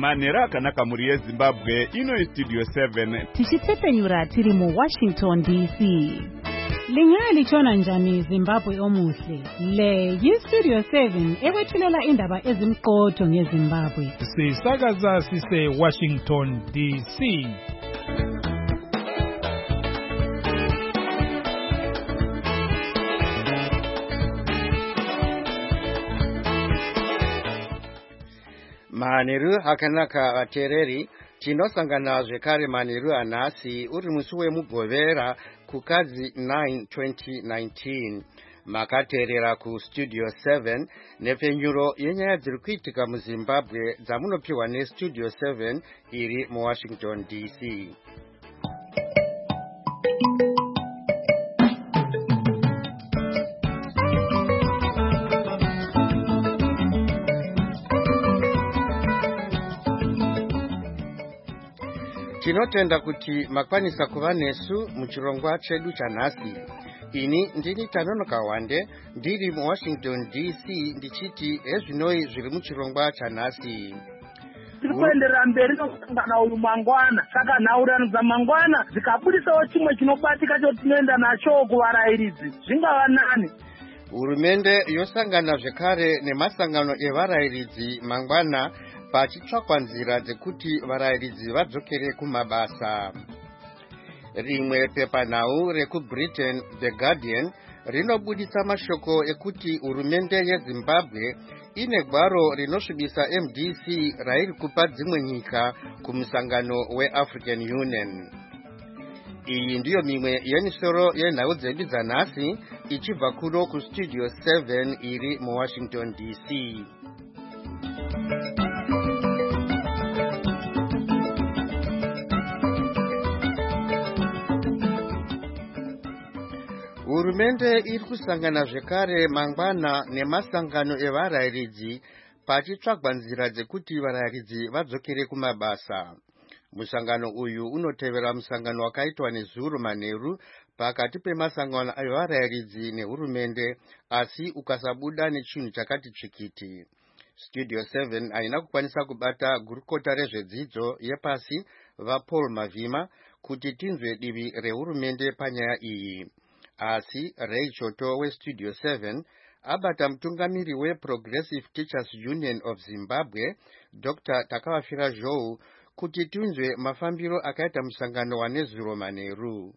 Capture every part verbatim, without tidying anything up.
Manera akanaka muri yeZimbabwe ino Studio seven. Tichitsepenyura tiri mu Washington D C. Lingaya lichona njani Zimbabwe omuhle. Le yi Studio seven ewethulela indaba ezimqotho ngeZimbabwe. Sisakaza sise Washington D C. Maniru akanaka vatereri tinosangana zvekare maniru anhasi uri musi wemugovera kukadzi nine twenty nineteen. Makateerera ku Studio seven nepfenyuro yenyaya dziri kuitika muZimbabwe dzamunopiwa neStudio seven iri muWashington D C. Tinotenda kuti makwanisa kuva nesu muchirongwa chedu chanhasi. Ini ndini Tanonoka Wande ndiri muWashington D C ndichiti ezvinoi zviri muchirongwa chanhasi. Tikuenderera mberi nokusangana uyu mangwana saka nhaurano dzamangwana dzikabudisawo chimwe chinobatika chotinoenda nacho kuvarayiridzi zvingava nani. Hurumende yosangana zvekare nemasangano evarayiridzi mangwana pachitsvakwa nzira dzekuti varayiridzi vadzokere kumabasa. Rimwe pepanhau rekuBritain The Guardian rinobudisa mashoko ekuti hurumende yeZimbabwe ine gwaro rinosvibisa M D C rairi kupa dzimwe nyika kumusangano weAfrican Union. Iyi ndiyo mimwe yemisoro yenhau dzedu dzanhasi ichibva kuno kuStudio seven iri muWashington D C. Hurumende iri kusangana zvekare mangwana nemasangano evarayiridzi pachitsvagwa nzira dzekuti varayiridzi vadzokere kumabasa. Musangano uyu unotevera musangano wakaitwa neZuro manheru pakati pemasangano evarayiridzi nehurumende asi ukasabuda nechinhu chakati tsvikiti. Studio seven haina kukwanisa kubata gurukota rezvedzidzo yepasi vaPaul Mavhima kuti tinzwe divi rehurumende panyaya iyi. Asi Ray Choto weStudio seven abata mutungamiri weProgressive Teachers Union of Zimbabwe Doctor Takavafira Zhou kuti tunzwe mafambiro akaita musangano waneZuro manheru.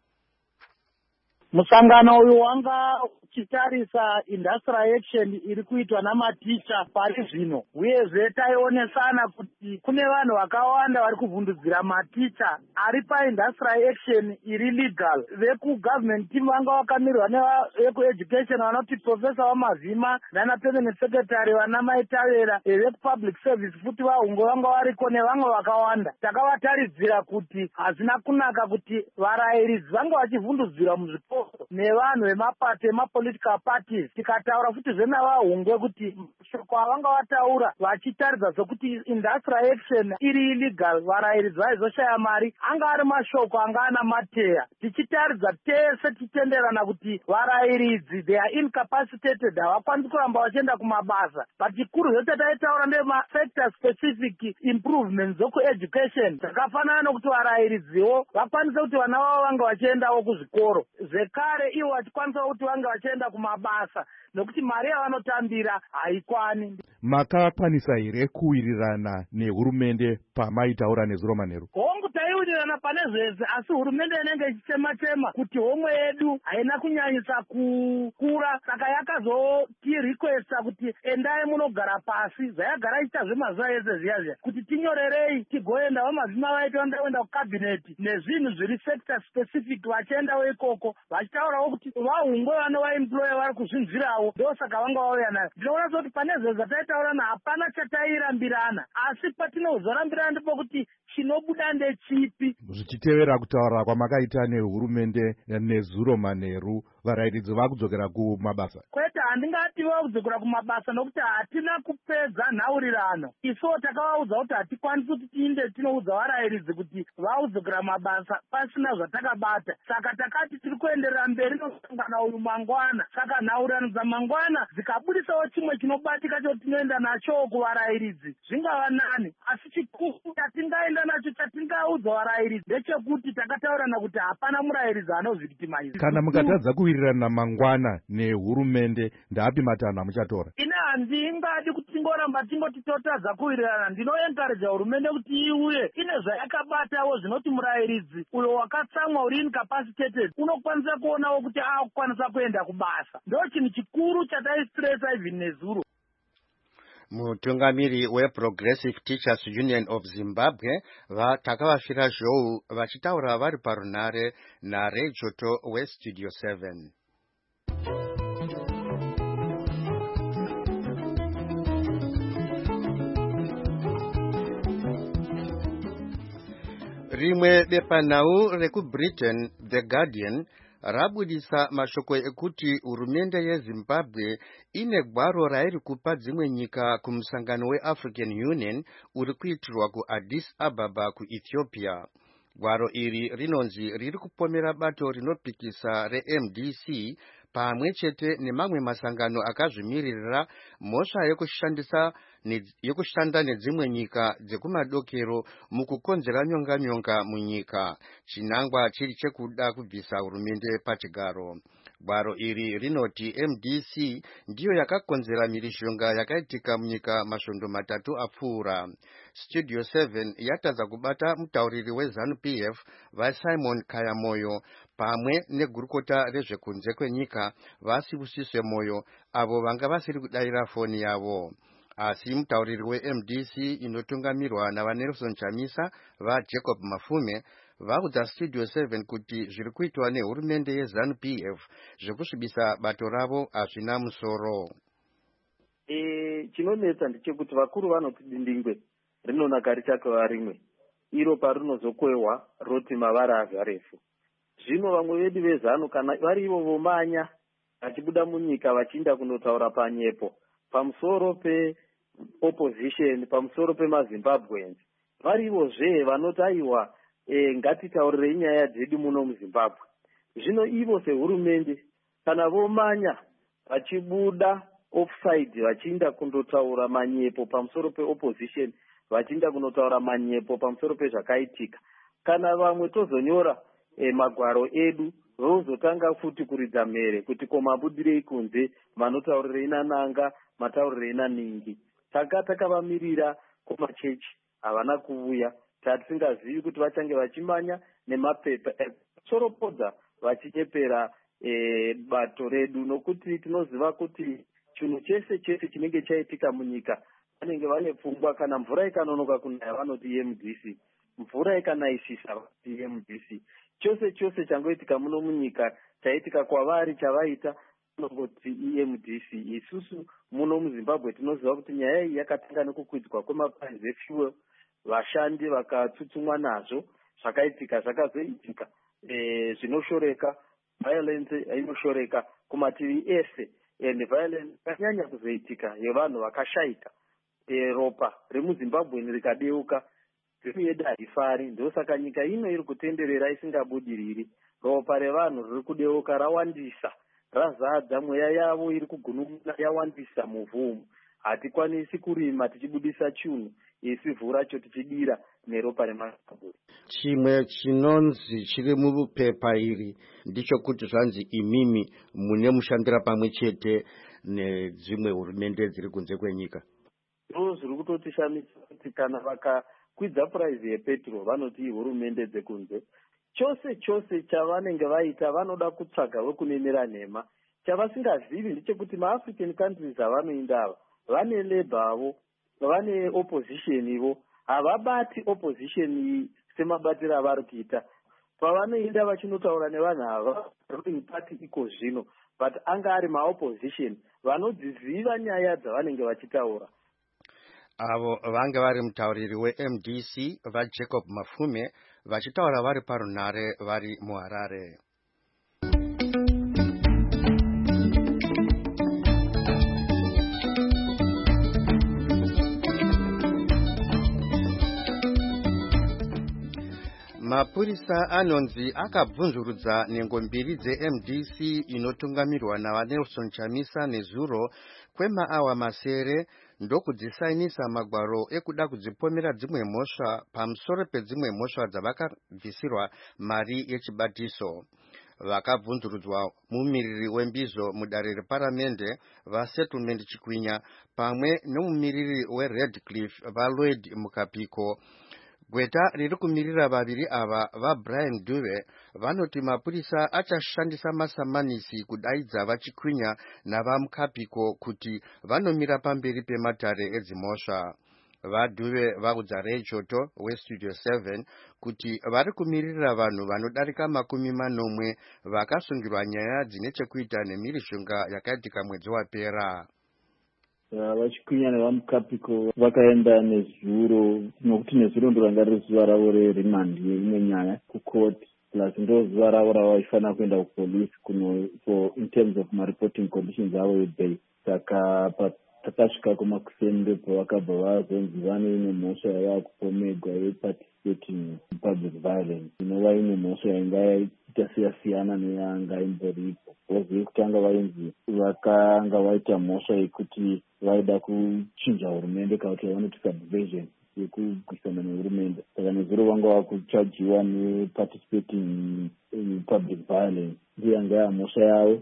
Musangano uyu wanga uchitarisa industrial action iri kuitwa namaticha pari zvino uyezve taionesana kuti kune vanhu vakawanda vari kuvhundudzira maticha ari paindustrial action iri legal. Vekugovernment team vanga vakamirwa nevekueducation vanoti Professor Wamavhima nana permanent secretary vana Maitavera, vekupublic service futi vahungo vanga variko nevamwe vakawanda. Takavataridzira kuti hazina kunaka kuti varayiridzi vanga vachivhundudzira muzvikoro nevanhu vemapato emapolitical parties. Tikataura futi zvenavahungwe kuti shoko avanga vataura vachitaridza sokuti industrial action iri illegal varayiridzi vaizoshaya mari anga ari mashoko anga ana mateya. Tichitaridza tese titenderana kuti varayiridzi they are incapacitated, havakwanisi kuramba vachienda kumabasa. But chikuru zvote taitaura ndemafactor specific improvements zokueducation dzakafanana nokuti varayiridziwo vakwanise kuti vana vavo vanga vachiendawo kuzvikoro zvekare ivo vachikwanisa kuti vange vachienda kumabasa nokuti mari yavanotambira haikwani. Makakwanisa here kuwirirana nehurumende pamaitaura neZuro manheru? Hongu taiwirirana pane zvese asi hurumende inenge ichitema-tema kuti homwe yedu haina kunyanyisa kukura saka yakazotirequesta kuti endai munogara pasi zvayagara ichita zvemazuva ese zviya zviya kuti tinyorerei tigoenda. Vamavhima vaiti vandaenda kukabhineti nezvinhu zviri sector specific vachiendawo ikoko vachitaurawo kuti vahungwe vanovaemploya vari kuzvinzvirawo ndosaka vanga vauya nayo. Ndinoona kuti pane zvese zvataitaurana hapana chatairambirana asi patinozorambirana ndipo kuti chinobuda ndechipi. Zvichitevera kutaura kwamakaita nehurumende neZuro manheru, varayiridzi vakudzokera kumabasa. Kwete handingati vaudzokera kumabasa nokuti hatina kupedza nhaurirano. Isiwo takavaudza kuti hatikwanisi kuti tiinde tinoudza varayiridzi kuti vaudzokera mabasa pasina zvatakabata. Saka takati tiri kuenderera mberi nosangana uyu mangwana. Saka nhaurirano dzamangwana dzikabudisawo chimwe chinobatika chotinoenda nacho kuvarayiridzi zvingava nani. Asi chikuru chatingaenda nacho chatingaudza varayiridzi ndechekuti takataurirana kuti hapana murayiridzi anozvikitimaidzi. Kana mukatadza kuwirirana mangwana nehurumende ndaapi matanho amuchatora? Ine handingadi kuti tingoramba tingoti totadza kuwirirana. Ndinoenkareja hurumende kuti iuye ine zvayakabatawo zvinoti murayiridzi uyo wakatsamwa uri incapacitated unokwanisa kuonawo kuti akukwanisa kuenda kubasa. Ndo chinhu chikuru chataistresa even nezuro. Mutungamiri weProgressive Teachers Union of Zimbabwe vatakavafira zhou vachitaura vari parunare naRay Joto weStudio seven. Rimwe bepanhau rekuBritain, The Guardian, rabudisa mashoko ekuti hurumende yeZimbabwe ine gwaro rairi kupa dzimwe nyika kumusangano weAfrican Union uri kuitirwa kuAddis Ababa kuEthiopia. Gwaro iri rinonzi riri kupomera bato rinopikisa reM D C pamwe chete nemamwe masangano akazvimiririra mhosva yekushandisa yekushanda nedzimwe nyika dzekumadokero mukukonzera nyonga-nyonga munyika, chinangwa chiri chekuda kubvisa hurumende pachigaro. Gwaro iri rinoti M D C ndiyo yakakonzera mhirizhonga yakaitika munyika masvondo matatu apfuura. Studio seven yatadza kubata mutauriri weZANU-P F vaSimon Kayamoyo pamwe negurukota rezvekunze kwenyika vaSibusiswe Moyo avo vanga vasiri kudayira foni yavo. Asi mutauriri weM D C inotungamirwa navaNelson Chamisa vaJacob Mafume vaudza Studio seven kuti zviri kuitwa nehurumende yeZANU-P F zvekusvibisa bato ravo hazvina musoro. E, chinonetsa ndechekuti vakuru vanoti dindingwe rinonaka richakava rimwe, iro parinozokwewa roti mavara azva refu. Zvino vamwe vedu vezanu kana vari ivo vomanya vachibuda munyika vachiinda kunotaura panyepo pamusoro pe-opposition, pamusoro pemaZimbabweans, vari ivozve vanotaiwa e, ngatitaurirei nyaya dzedu muno muZimbabwe. Zvino ivo sehurumende kana vomanya vachibuda offside vachiinda kundotaura manyepo pamusoro pe-opposition, vachiinda kunotaura manyepo pamusoro pezvakaitika, kana vamwe tozonyora e, magwaro edu vozotanga futi kuridza mhere kuti komabudirei kunze, manotaurirei nananga, mataurirei naningi. Saka takavamirira kumachechi havana kuuya, tatisingazivi kuti vachange vachimanya nemapepa ekusoropodza vachinyepera e, bato redu, nokuti tinoziva kuti chinhu chese chese chinenge chaitika munyika vanenge vane pfungwa. Kana mvura ikanonoka kunaya vanoti M D C, mvura ikanayisisa vanoti M D C. Chose chose changoitika muno munyika chaitika kwavari chavaita vanongoti M D C. Isusu muno muZimbabwe tinoziva kuti nyaya iyi yakatanga nekukwidzwa kwemaprice efuel, vashandi vakatsutsumwa nazvo, zvakaitika zvakazoitika e, zvinoshoreka, violence inoshoreka kumativi ese, and violence yakanyanya kuzoitika yevanhu vakashaika. E, ropa remuZimbabwe rikadeuka, yedu harifari, ndosaka nyika ino iri kutenderera isingabudiriri. Ropa revanhu riri kudeuka rawandisa, razadza, mweya yavo iri kugunun'una yawandisa muvhu. Hatikwanisi kurima tichibudisa chunhu, isi vhu racho tichidira neropa reMaZimbabwe. Chimwe chinonzi chiri mupepa iri ndicho kuti zvanzi imimi mune mushandira pamwe chete nedzimwe hurumende dziri kunze kwenyika. Ndo zviri kutotishamisa kuti kana vakakwidza puraizi yepetrol vanoti hurumende dzekunze. Chose chose chavanenge vaita vanoda kutsvaga wekunenera nhema. Chavasingazivi ndechekuti maAfrican countries avanoinda ava vane labor avo, vane opposition ivo, havabati opposition semabatiro avari kuita. Pavanoinda vachinotaura nevanhu ava ruling party iko zvino, but anga ari maopposition vanodziziva nyaya dzavanenge vachitaura. Avo vanga vari mutauriri weM D C vaJacob Mafume vachitaura vari parunare vari muHarare. mapurisa anonzi akabvunzurudza nhengo mbiri dze-M D C inotungamirwa naVanelson Chamisa nezuro kwemaawa masere ndokudzisainisa magwaro ekuda kudzipomera dzimwe mhosva pamusoro pedzimwe mhosva dzavakabvisirwa mari yechibatiso. Vakabvunzurudzwa mumiriri wembizo mudare reparamende vaSettlement Chikwinya pamwe nomumiriri weRedcliffe vaLloyd Mukapiko. Gweta riri kumirira vaviri ava vaBrian Dube vanoti mapurisa achashandisa masamanisi kudaidza vaChikwinya navaMukapiko kuti vanomira pamberi pematare edzimhosva. VaDube vaudza Ray Choto weStudio seven kuti vari kumirira vanhu vanodarika makumi manomwe vakasungirwa nyaya dzine chekuita nemhirishonga yakaitika mwedzi wapera. VaChikwinya nevaMukapiko vakaenda nezuro, nokuti nezuro ndo ranga riri zuva ravo rerimandi yeimwe nyaya kucourt, plus ndo zuva ravo ravaifanira kuenda kupolice kuno for in terms of ma-reporting conditions avo ebay. Saka takasvika kumakuseni ndipo vakabva vazonzi vane imwe mhosva yava kupomegwa yeparticipating in public violence, inova imwe mhosva yainga yaita siyasiyana neyanga imboripo. Vozi yekutanga vainzi vakanga vaita mhosva yekuti vaida kuchinja hurumende kana kuti vanoti subversion yekugwisana nehurumende. Saka nezuro vanga vakuchajiwa neparticipating in public violence, ndiyo yanga yamhosva yavo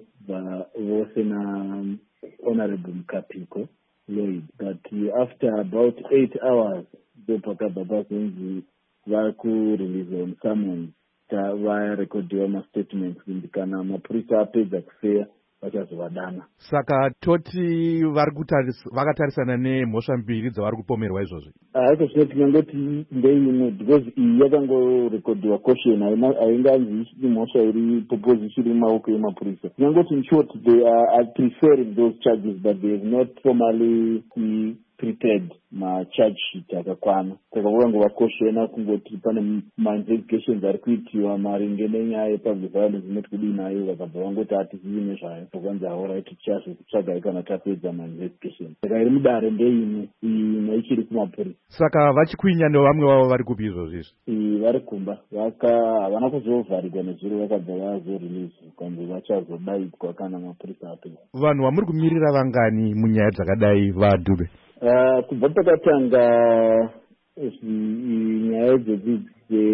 vose na Honorable Mukapiko Lloyd. But uh, after about eight hours, the Pakababa Zenzi vaku-release on summons vaya rekodiwa ma-statements indikana mapurisa apedza kufeya vachazovadana. Saka toti vakatarisana nemhosva mbiri dzavari kupomerwa izvozvi? Haiko zvino tinongoti ndeimwe, because iyi yakangorekodiwa caution, hainganzi imhosva iri proposition iri mumaoko emapurisa. Tinongoti in short, they are preferring those charges, but they have not formally prepared ma-charge sheet akakwana. Saka vakangova caution kungoti pane ma-investigations ari kuitiwa maringe nenyaya yepublic violence inoti kudii nayo, vakabva vangoti hatizivi nezvayo. Vakwanzi alright tichazotsvagai kana tapedza ma-investigation. Saka iri mudare ndeimwe, imwe ichiri kumapurisa. Saka vaChikwinya nevamwe vavo vari kupi izvozvi? Vari kumba, havana kuzovharigwa nezuro, vakabva vazorelease kwanzi vachazodaidzwa kana mapurisa apedza. Vanhu vamuri kumirira vangani munyaya dzakadai vaDube? Uh, kubva takatanga nyaya dzedzi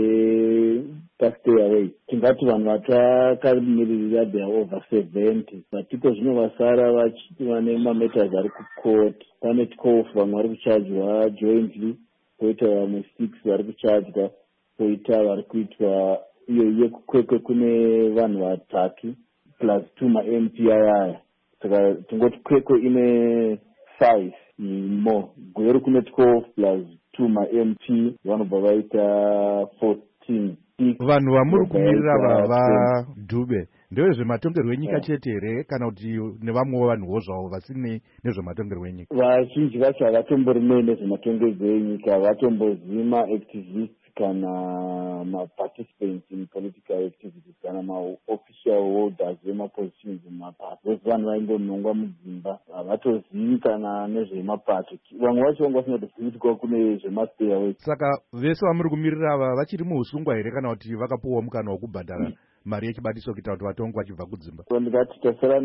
dzepastay away, tingati vanhu vatakamirira they are over seventy, vatiko zvino vasara vane mameters ari kucourt. Pane twelve vamwe vari kuchajwa jointly, poita vamwe six vari kuchajwa, poita vari kuitwa iyo yekukwekwe kune vanhu vatatu plus two ma-M P aya. Saka tingoti kwekwe ine five more, gweri kune twelve plus two ma-M P vanobva vaita fourteen. Vanhu vamuri kumirira vaDube ndezvematongerwo enyika chete here kana kuti nevamwewo vanhuwo zvavo vasine nezvematongerwo enyika? Vazhinji vacho havatomborinewo nezvematongerwo enyika, havatombozivi ma-activists kana ma-participants in political activities kana ma-official holders vema-positions mumapato. Vose vanhu vaingonongwa mudzimba, havatozivi kana nezvemapato. Vamwe vacho vanga vasina kuzivitikwa kune zvemastay away. Saka vese vamuri kumirira ava vachiri muusungwa here kana kuti vakapuwa mukana wokubhadhara mari yechibatiso kuita kuti vatongwe vachibva kudzimba? Ndikati tasara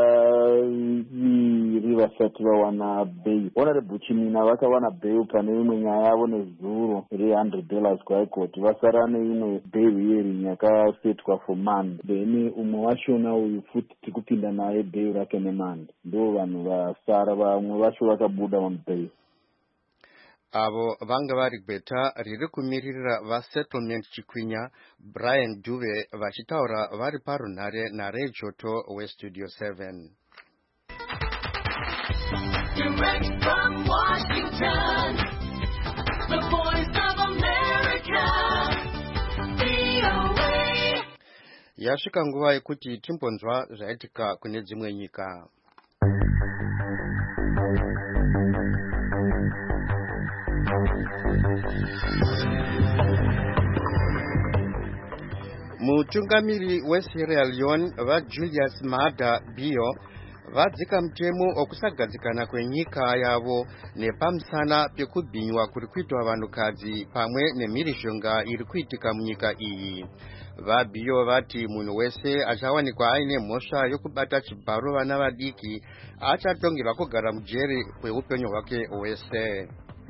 nevaviri vasati vawana bail. Honorable Chimina vakawana bail pane imwe nyaya yavo nezuro re one hundred dollars kuhaikoti. Vasara neimwe bail hearing yakasetwa for month. Then umwe wachona uyu futi tikupinda naye bail rake nemandi. Ndo vanhu vasara, vamwe vacho vakabuda mubail. Avo vanga vari gweta riri kumirira vaSettlement Chikwinya, Brian Dube vachitaura vari parunhare naRay Choto weStudio seven. Direct from Washington, the voice of America, V O A. Yasvika nguva yekuti timbonzwa zvaitika kune dzimwe nyika. Mutungamiri weSierra Leone vaJulius Maada Bio vadzika mutemo okusagadzikana kwenyika yavo nepamusana pekubhinywa kuri kuitwa vanhukadzi pamwe nemhirizhonga iri kuitika munyika iyi. Vabhiyo vati munhu wese achawanikwa aine mhosva yokubata chibharo vana vadiki achatongerwa kugara mujeri kweupenyu hwake hwese.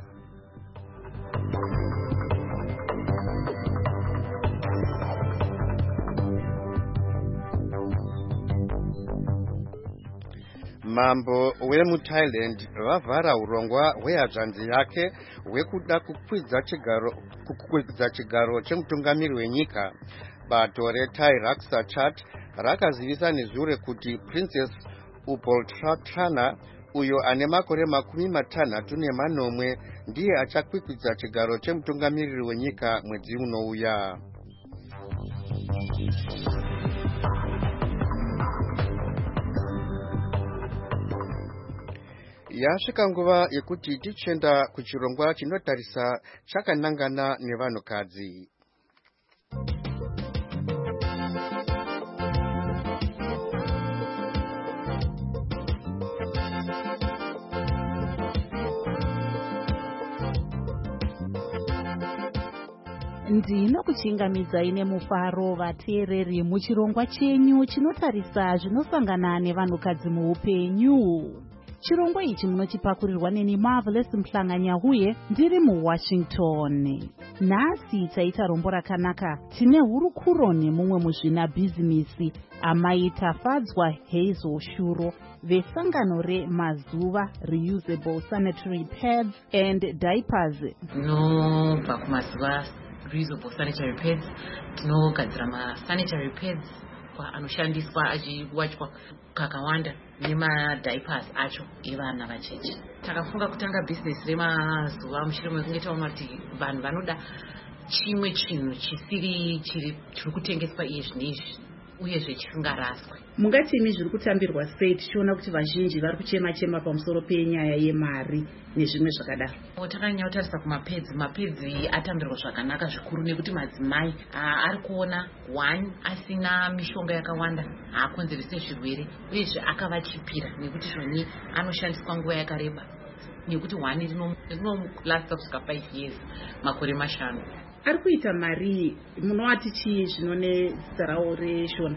Mambo wemuThailand vavhara urongwa hwehadzvanzi yake hwekuda kukwidza chigaro kukwidza chigaro chemutungamiri wenyika. Bato reThai Raksa Chat rakazivisa nezhure kuti Princess Upoltrana uyo ane makore makumi matanhatu nemanomwe ndiye achakwikwidza chigaro chemutungamiriri wenyika mwedzi unouya. Yasvika nguva yekuti tichenda kuchirongwa chinotarisa chakanangana nevanhukadzi. Ndinokuchingamidzai nemufaro vateereri muchirongwa chenyu chinotarisa zvinosangana nevanhukadzi muupenyu. Chirongwa ichi munochipakurirwa neni Marvelous Mhlanganyahuye ndiri muWashington. Nhasi taita rombo rakanaka. Tine hurukuro nemumwe muzvina bhizinisi amai Tafadzwa Hazel Shuro vesangano remazuva Reusable Sanitary Pads and Diapers. Tinobva kumazuva Reusable Sanitary Pads, tinogadzira masanitary pads anoshandiswa achiwachwa kakawanda nemadiapers acho evana vacheche. Takafunga kutanga bhizinesi remazuva mushure mekunge taona kuti vanhu vanoda chimwe chinhu chisiri chiri kutengeswa iye zvinezvi uyezve chisingaraswe. Mungatimi zviri kutambirwa sei tichiona kuti vazhinji vari kuchema chema pamusoro penyaya yemari nezvimwe zvakadaro? Takanyanya kutarisa kumapedzi, mapedzi atambirwa zvakanaka zvikuru nekuti madzimai ari kuona one asina mishonga yakawanda haakonzerese zvirwere uyezve akavachipira nekuti zvoni anoshandiswa nguva yakareba nekuti one rinomulasta kusvika five years, makore mashanu. Ari kuita mari munovati chii zvinone zita rawo reshona?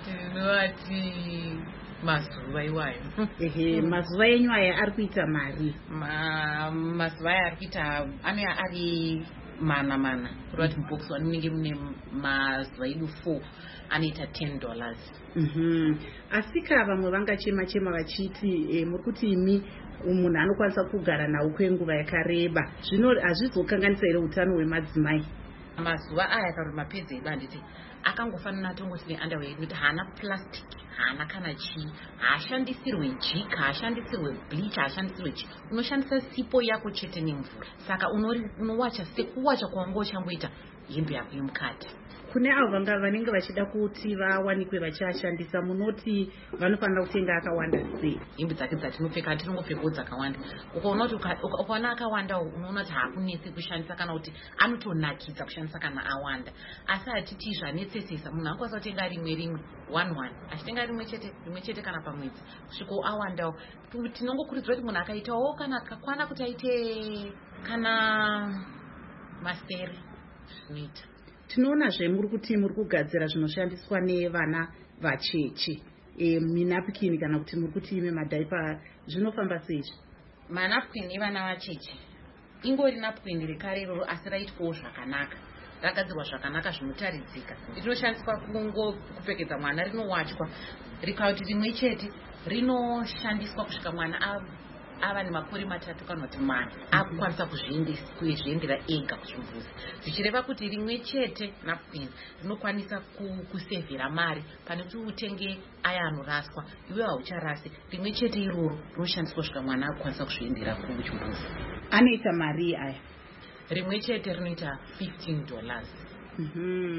Tinovati mazuva iwayo. Ehe, mazuva enyu aya ari kuita mari? Mazuva aya ari kuita ane ari mana mana. Kurati mubox anenge mune mazuva edu four anoita ten dollars. Mhm. Asika vamwe vangachema chema vachiti muri kuti imi munhu anokwanisa kugara nawo kwenguva yakareba. Zvino hazvizokanganisa here utano hwemadzimai? Mazuva aya kana mapedzi edu handiti akangofanana tongoti neunderwear kuti haana plastic, haana kana chii, haashandisirwe jik, haashandisirwe bleach, haashandisirwe chii. Unoshandisa sipo yako chete nemvura. Saka unowacha sekuwacha kwanga uchangoita hembe yako yemukati. Kune avo vanga vanenge vachida kuti vawanikwe vachashandisa, munoti vanofanira kutenga akawanda sei? Hembe dzake dzatinopfeka tinongopfekawo dzakawanda. Ukaona kuti ukaona akawanda unoona kuti haakunesi kushandisa kana kuti anotonakidza kushandisa kana awanda. Asi hatiti zvanetsesesa, munhu anokwanisa kutenga rimwe rimwe one one, achitenga rimwe chete rimwe chete kana pamwedzi kusvika awandawo. Tinongokurudzira kuti munhu akaitawo kana kakwana kuti aite kana masere zvinoita. Tinoona zvemuri kuti muri kugadzira zvinoshandiswa nevana vacheche, e, minapkin kana kuti muri kuti ime madhaipa, zvinofamba sei? Manapkin evana vacheche ingori napkin rekarero asi raitwawo zvakanaka, rakagadzirwa zvakanaka zvinotaridzika. Rinoshandiswa kungo kupfekedza mwana, rinowachwa, rikauti rimwe chete rinoshandiswa kusvika mwana ava nemakore matatu kana kuti mana akukwanisa kuzviendera ega kuchimbuzi. Zvichireva kuti rimwe chete napkin rinokwanisa kusevhera mari pane kuti utenge aya anoraswa iwe haucharasi. Rimwe chete iroro rinoshandiswa kusvika mwana akukwanisa kuzviendera kuchimbuzi. Anoita mari aya? Rimwe chete rinoita fifteen dollars. Mhm.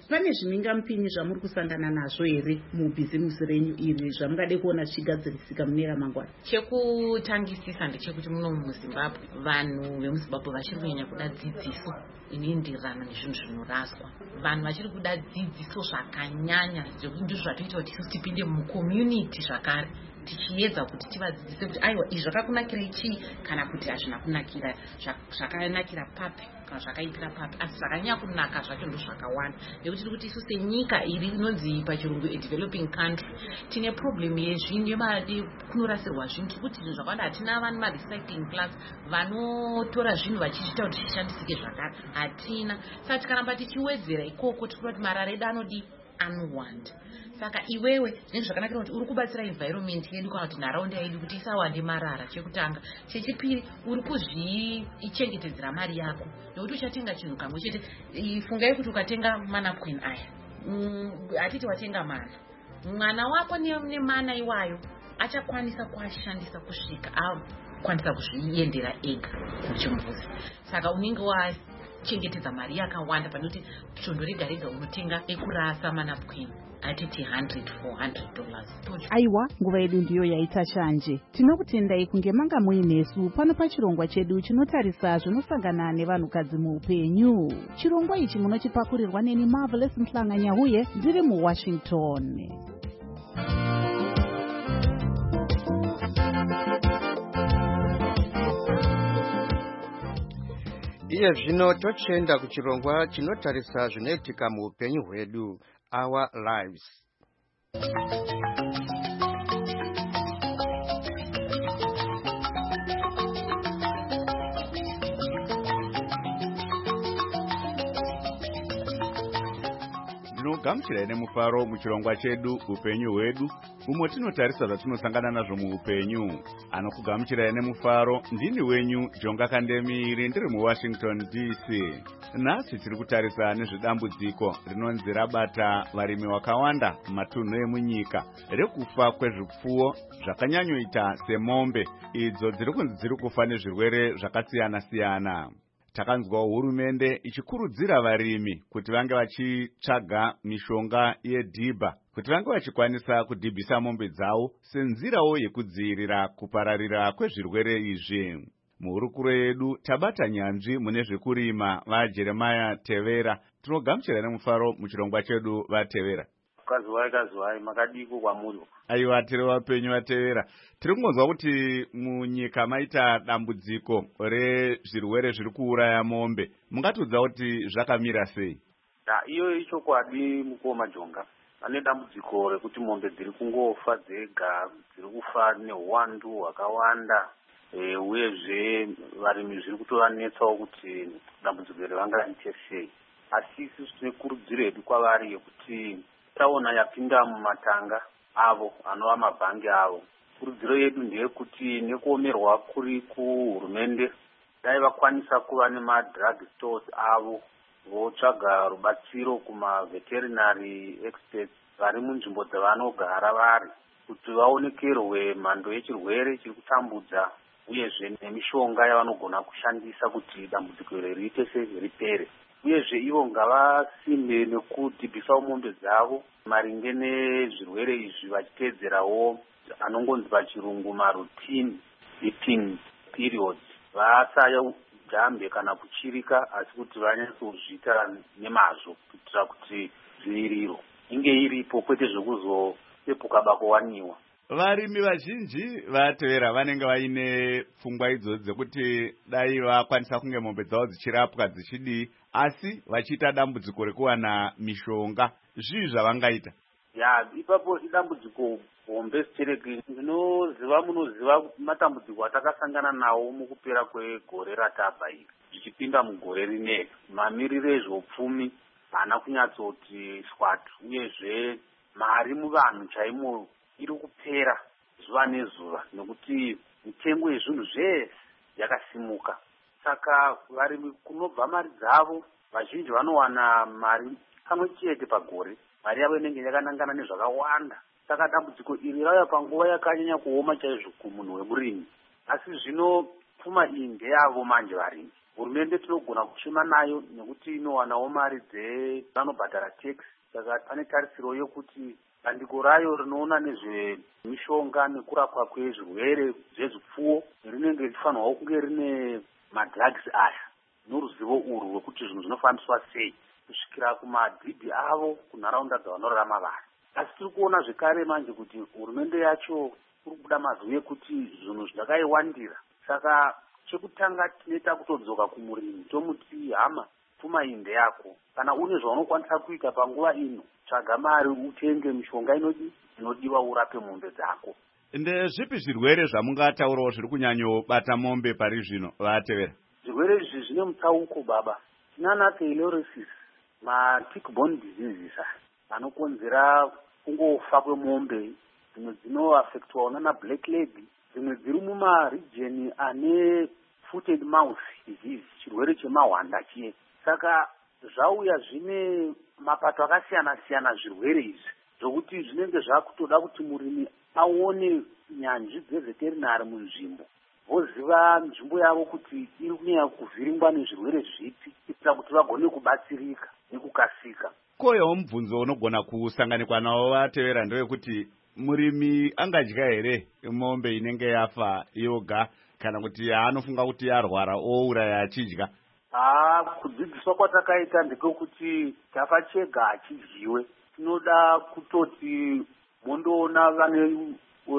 pane zvimingamupinyi zvamuri kusangana nazvo here mubhizimusi renyu iri zvamungade kuona zvichigadzirisika mune ramangwana? Chekutangisisa ndechekuti muno muzimbabwe vanhu vemuzimbabwe vachiri kunyanya kuda dzidziso inoenderana nezvinhu zvinoraswa. Vanhu vachiri kuda dzidziso zvakanyanya zvekuti ndizvo zvatoita kuti isusu tipinde mucommunity zvakare tichiedza kuti tivadzidzise kuti aiwa izvi zvakakunakira ichi kana kuti hazvina kunakira, zvakanakira papi kana zvakaitira papi, asi zvakanyanya kunaka zvacho ndo zvakawanda. Nekuti tiri kuti isu senyika iri inonzi pachirungu a developing country tine problem yezvinhu yemadi kunorasirwa zvinhu. Tiri kuti zvinhu zvakawanda hatina vanhu marecycling plants vanotora zvinhu vachiita kuti zvishandisike zvakare, hatina. Saka tikaramba tichiwedzera ikoko tiri kuti marara edu anodi anowanda. Saka iwewe zvinhu zvakanakira kuti uri kubatsira environment yedu kana kuti nharaunda yedu kuti isawande marara. Chekutanga. Chechipiri uri kuzvichengetedzera mari yako nekuti uchatenga chinhu kamwe chete. Fungai kuti ukatenga manapkin aya hatiti watenga mana, mwana wako nemana iwayo achakwanisa kuashandisa kusvika akwanisa kuzviendera ega muchimbuzi. Saka unenge wachengetedza mari yakawanda pane kuti chondo rega rega unotenga ekurasa manapkin atiti one hundred four hundred dollars. Aiwa, nguva yedu ndiyo yaita shanje. Tinokutendai kunge manga muinesu pano pachirongwa chedu chinotarisa zvinosangana nevanhukadzi muupenyu. Chirongwa ichi munochipakurirwa neni Marvelous Mhlanga-Nyahuye ndiri muWashington. Iye zvino tochenda kuchirongwa chinotarisa zvinoitika muupenyu hwedu, Our Lives. Ndinogamuchira ine mufaro muchirongwa chedu upenyu hwedu, umwe tinotarisa zvatinosangana nazvo muupenyu. Anokugamuchira ine mufaro ndini wenyu Jonga Kandemiri ndiri muWashington D C. Nhasi tiri kutarisa nezvedambudziko rinonzi rabata varimi vakawanda matunhu emunyika, rekufa kwezvipfuwo zvakanyanyoita semombe idzo dziri kunzi dziri kufa nezvirwere zvakasiyana siyana. Takanzwa hurumende ichikurudzira varimi kuti vange vachitsvaga mishonga yedhibha kuti vange vachikwanisa kudhibhisa mombe dzavo senzirawo yekudzivirira kupararira kwezvirwere izvi. Muhurukuro yedu tabata nyanzvi mune zvekurima vaJeremiah Tevera. Tinogamuchira nemufaro muchirongwa chedu vaTevera. Kazuwai kazuwai makadiko kwamuri. Aiwa tiri vapenyu vaTevera. Tiri kungonzwa kuti munyika maita dambudziko rezvirwere zviri kuuraya mombe. Mungatudza kuti zvakamira sei? Da iyo ichokwadi mukoma Jonga. Ane dambudziko rekuti mombe dziri kungofa dzega, dziri kufa neuwandu hwakawanda. E, uyezve varimi zviri kutovanetsawo kuti dambudziko iri vangaite sei. Asi isusu tine kurudziro yedu kwavari yekuti taona yapinda mumatanga avo anova mabhangi avo. Kurudziro yedu ndeyekuti nekuomerwa kuri kuhurumende dai vakwanisa kuva nemadrug stores avo votsvaga rubatsiro kumaveterinary experts vari munzvimbo dzavanogara vari kuti vaonekerwe mhando yechirwere chiri kutambudza uyezve nemishonga yavanogona kushandisa kuti dambudziko iri riite ripere. Uyezve ivo ngavasimbe nekudhibhisawo mombe dzavo maringe nezvirwere izvi vachiteedzerawo anongonzi pachirungu maroutine beating periods. Vasajambe kana kuchirika asi kuti vanyatsozviita nemazvo kuitira kuti dziviriro inge iripo kwete zvekuzopepuka bakowaniwa. Varimi vazhinji vaTevera vanenge vaine pfungwa idzodzo dzekuti dai vakwanisa kunge mombe dzavo dzichirapwa dzichidii asi vachiita dambudziko rekuwana mishonga. Zvii zvavangaita? Ya, ipapo idambudziko hombe stereki. Ndinoziva munoziva matambudziko atakasangana nawo mukupera kwegore ratabva iri. Zvichipinda mugore rineri. Mamiriro ezveupfumi haana kunyatsoti swatu. Uyezve mari muvanhu chaimo iri kupera zuva nezuva nekuti mitengo yezvinhu zvese yakasimuka. Saka varimi kunobva mari dzavo vazhinji vanowana mari kamwe chete pagore. Mari yavo inenge yakanangana nezvakawanda. Saka dambudziko iri rauya panguva yakanyanya kuoma chaizvo kumunhu wemurimi. Asi zvino pfuma iyi ndeyavo manje varimi. hurumende tinogona kuchema nayo nekuti inowanawo mari dzevanobhadhara tax. Saka pane tarisiro yokuti bandiko rayo rinoona nezvemishonga nekurapwa kwezvirwere zvezvipfuwo rinenge richifanirwawo kunge rine madrugs aya noruzivo urwu rwekuti zvinhu zvinofambiswa sei kusvikira kumadhibhi avo kunharaunda dzavanorarama vanhu. Asi tiri kuona zvekare manje kuti hurumende yacho kuri kuda mazwi ekuti zvinhu zvakaiwandira. Saka chekutanga tinoita kutodzoka kumurimi tomuti hama pfuma iyi ndeyako. Kana une zvaunokwanisa kuita panguva ino, tsvaga mari utenge mishonga inodi inodiwa urape mombe dzako. Ndezvipi zvirwere zvamungataurawo zviri kunyanyobata mombe pari zvino vatevera? Zvirwere izvi zvine mutsauko baba. Tinana pylorosis, ma-tick-borne diseases anokonzera kungofa kwemombe, dzimwe dzinoaffectwa nana black leg, dzimwe dziri mumaregion ane footed mouth disease, chirwere chemahwanda chiye. Saka zvauya zvine mapato akasiyana siyana zvirwere izvi, zvokuti zvinenge zvakutoda kuti murimi aone nyanzvi dzeveterinary munzvimbo, voziva nzvimbo yavo kuti iri kunyanya kuvhiringwa nezvirwere zvipi, kuitira kuti vagone kubatsirika nekukasika. Koyawo mubvunzo unogona kusanganikwa nawo vatevera ndewekuti murimi angadya here mombe inenge yafa yoga kana kuti anofunga kuti yarwara ouraya achidya? Ah, kudzidziswa kwatakaita ndekekuti chafa chega achidyiwe. Tinoda kutoti mondoona vane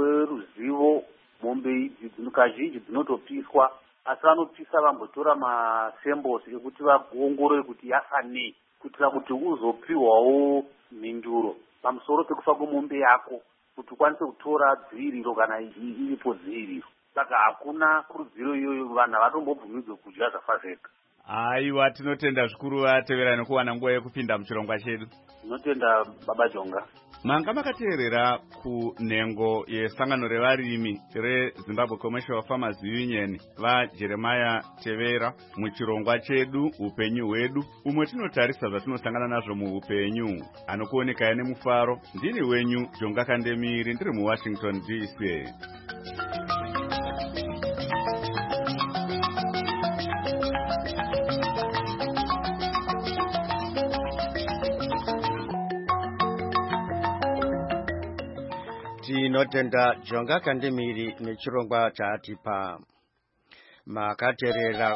ruzivo mombe idzi kazhinji dzinotopiswa, asi vanopisa vambotora masamples ekuti vaongorore kuti yafa nei, kuitira kuti uzopiwawo mhinduro pamusoro pekufa kwemombe yako, kuti ukwanise kutora dziviriro kana iripo dziviriro. Saka hakuna kurudziro iyoyo, vanhu havatombobvumidzwe kudya zvafa zvega. Aiwa, tinotenda zvikuru vatevera nekuwana nguva yekupinda muchirongwa chedu. Tinotenda baba Jonga. Manga makateerera kunhengo yesangano revarimi reZimbabwe Commercial Farmers Union vaJeremiah Tevera muchirongwa chedu upenyu hwedu, umwe tinotarisa zvatinosangana nazvo muupenyu. Anokuoneka nemufaro, ndini wenyu Jonga Kandemiri, ndiri muWashington D C. Tinotenda Jonga Kandemiri nechirongwa chaatipa. Makateerera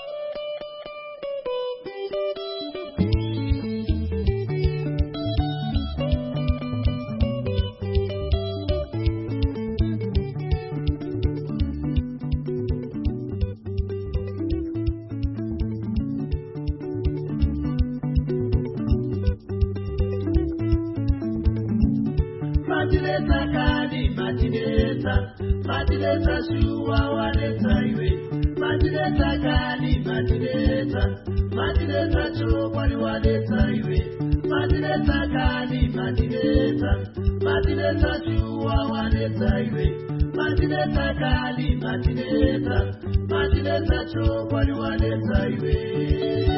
Matileta kani matileta, matileta shuwa waleta iwe. Matileta kani matileta, matileta chokwani waleta iwe. Matileta kani matileta, matileta shuwa waleta iwe. Matileta kani matileta, matileta chokwani waleta iwe.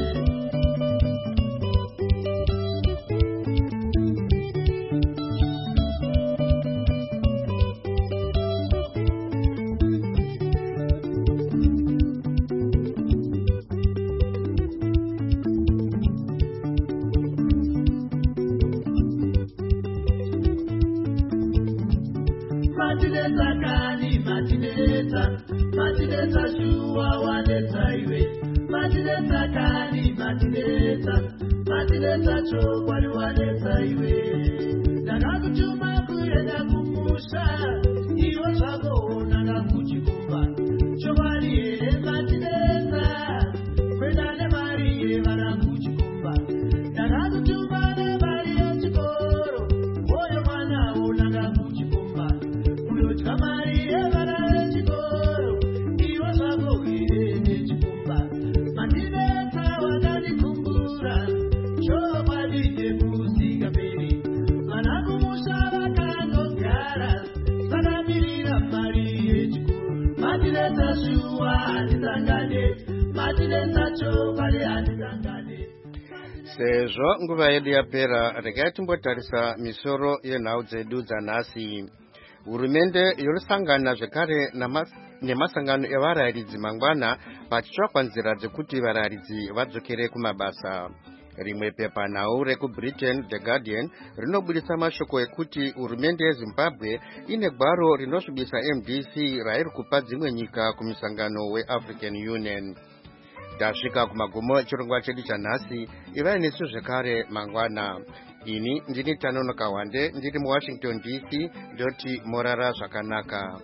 Matileta kani matileta, matileta shuwa waleta iwe. Matileta kani matileta, matileta chokwani waleta iwe. Ndakakutuma kuenda kumusha, iwe zvako nanga kuchikumba. Chokwani here matileta, kwenda nemari here vana kuchikumba. Ndakakutuma nemari yechikoro, oyo mwana unanga kuchikumba. Kamari evana vechikoro, iwe zvako here nechikumba. Matileta wakandikumbura, chokwadi chekusingaperi. Vana kumusha vakandogara, vakamirira mari yechikoro. Matileta shuwa handisangane, matileta chokwadi handisangane. Sezvo nguva yedu yapera, regai timbotarisa misoro yenhau dzedu dzanhasi. Hurumende yorosangana zvekare nemasangano evarayiridzi mangwana pachitsvakwa nzira dzekuti varayiridzi vadzokere kumabasa. Rimwe pepanhau rekubritain The Guardian rinobudisa mashoko ekuti hurumende yezimbabwe ine gwaro rinosvibisa M D C rairi kupa dzimwe nyika kumusangano weAfrican Union. Tasvika kumagumo echirongwa chedu chanhasi. Ivai nesu zvekare mangwana. Ini ndini Tanonoka Wande ndiri muWashington D C. Ndoti morara zvakanaka.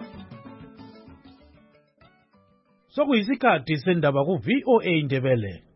Sokuyisikhathi sendaba ku V O A Ndebele.